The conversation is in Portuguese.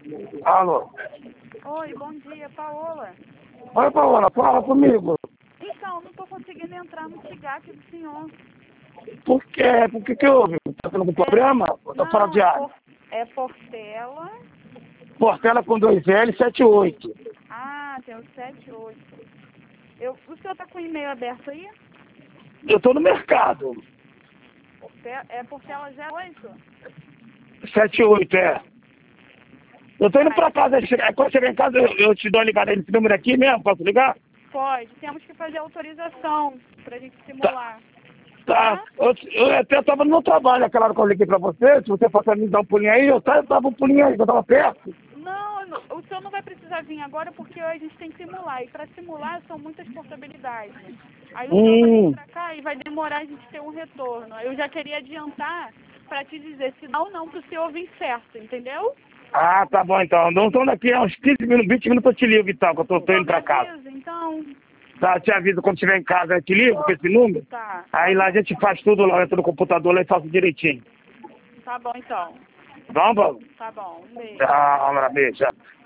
Alô? Oi, bom dia, Paola. Oi, Paola, fala comigo. Então, não estou conseguindo entrar no TIGAC do senhor. Por quê? Por que houve? Tá tendo algum problema? Ou tá fora Não, de área? é Portela. Portela com 2L, 78. Ah, tem o 78. O senhor está com o e-mail aberto aí? Eu tô no mercado. É Portela 08? 78, é. Eu tô indo Tá, pra casa. Quando chegar em casa, eu te dou uma ligada nesse número aqui mesmo. Posso ligar? pode. Temos que fazer autorização para a gente Tá. simular. Tá. Tá? Eu até tava no meu trabalho, aquela hora que eu liguei pra você. Se você fosse me dar um pulinho aí, eu tava um pulinho aí, eu tava perto. Não, o senhor não vai precisar vir agora porque a gente tem que simular. E para simular são muitas portabilidades. Aí o senhor vai vir para cá e vai demorar a gente ter um retorno. Eu já queria adiantar para te dizer se dá ou não para o senhor vir certo, entendeu? Ah, tá bom então. Então daqui a uns 15 minutos, 20 minutos eu te ligo então, que eu tô indo Me pra casa. avisa, então. Tá, eu te aviso quando estiver em casa, eu te ligo com esse número. Tá. Aí lá a gente faz tudo lá, entra no computador lá e faço direitinho. Tá bom, então. Vamos, Paulo? Tá bom. Um beijo. Tá, um beijo.